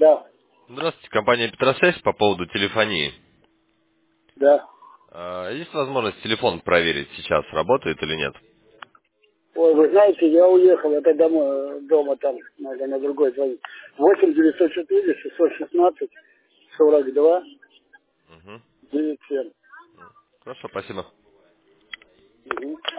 Да, Здравствуйте, компания Петросвязь по поводу телефонии. да. Есть возможность телефон проверить сейчас, работает или нет? Ой, вы знаете, я уехал, это дома там, надо на другой звонить. 8 904 616 42 Угу. 97. Хорошо, спасибо. Угу.